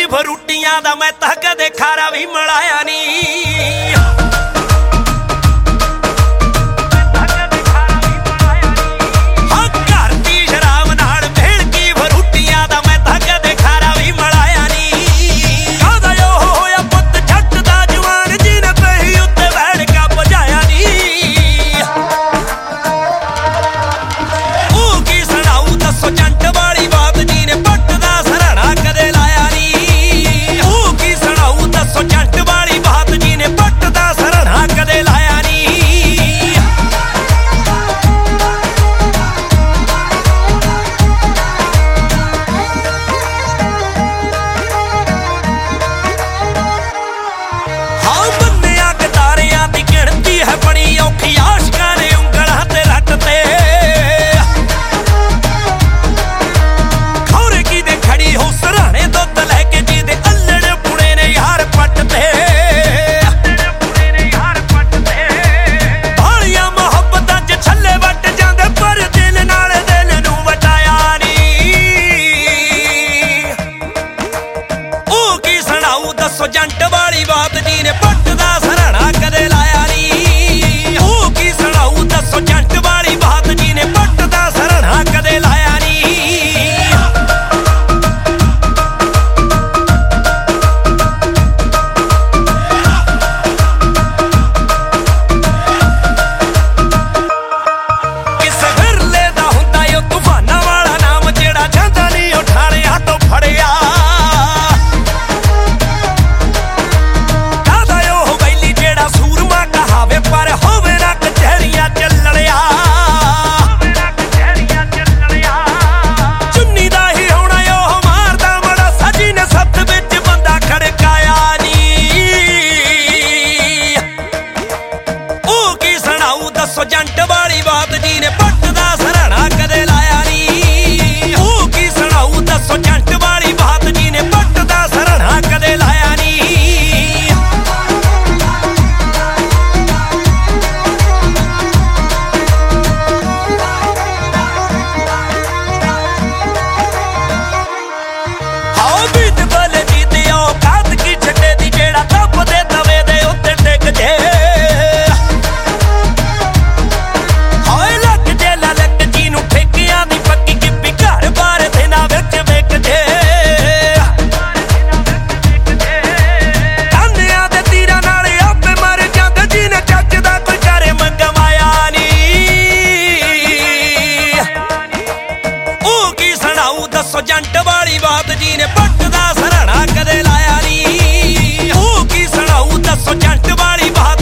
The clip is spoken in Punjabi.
ਫਰੂਟੀਆਂ ਦਾ ਮੈਂ ਤਾਂ ਕਦੇ ਖਾਰਾ ਵੀ ਮਲਾਇਆ ਨਹੀਂ। ਦੱਸੋ ਜੰਟ ਵਾਲੀ ਬਾਤ ਜੀ ਨੇ ਪੱਟ ਦਾ ਸਰਹਣਾ ਕਦੇ ਲਾਇਆ ਨਹੀਂ। ਉਹ ਕੀ ਸੁਣਾਊ ਦੱਸੋ ਜੰਟ ਵਾਲੀ ਬਾਤ ਜੀ ਨੇ ਪੱਟ ਦਾ ਸਰਹਣਾ ਕਦੇ ਲਾਇਆ ਨਹੀਂ। ਕਿਸੇ ਫਿਰਲੇ ਦਾ ਹੁੰਦਾ ਓ ਤੂਫਾਨਾਂ ਵਾਲਾ ਨਾਮ ਜਿਹੜਾ ਜਾਂਦਾ ਨਹੀਂ ਉਠਾਣਿਆਂ ਤੋਂ ਫੜਿਆ। ਪਰ ਹੋਵੇ ਨਾ ਕਚਹਿਰੀਆਂ ਚੱਲਣਿਆ। ਚੁੰਨੀ ਦਾ ਹੀ ਹੋਣਾ ਉਹ ਮਾਰਦਾ ਮੜਾ ਸਜੀ ਨੇ ਸੱਤ ਵਿੱਚ ਬੰਦਾ ਖੜਕਾਇਆ ਨੀ। ਉਹ ਕੀ ਸੁਣਾਊ ਦੱਸੋ ਜੰਟ ਵਾਲੀ ਬਾਤ ਜੀ ਨੇ ਪੱਟ ਦਾ ਸਰਹਣਾ ਕਦੇ ਲਾਇਆ ਨੀ। ਉਹ ਕੀ ਸੁਣਾਊ ਦੱਸੋ ਜੰਟ ਵਾਲੀ ਬਾਤ ਜੀ ਨੇ ਪੱਟ ਦਾ ਸਰਹਣਾ ਕਦੇ ਲਾਇਆ ਨੀ। ਦੱਸੋ ਜੰਟ ਵਾਲੀ ਬਾਤ ਜੀ ਨੇ ਪੱਟ ਦਾ ਸਰਹਣਾ ਕਦੇ ਲਾਇਆ ਨਹੀਂ। ਉਹ ਕੀ ਸੁਣਾਊ ਦੱਸੋ ਜੰਟ ਵਾਲੀ ਬਾਤ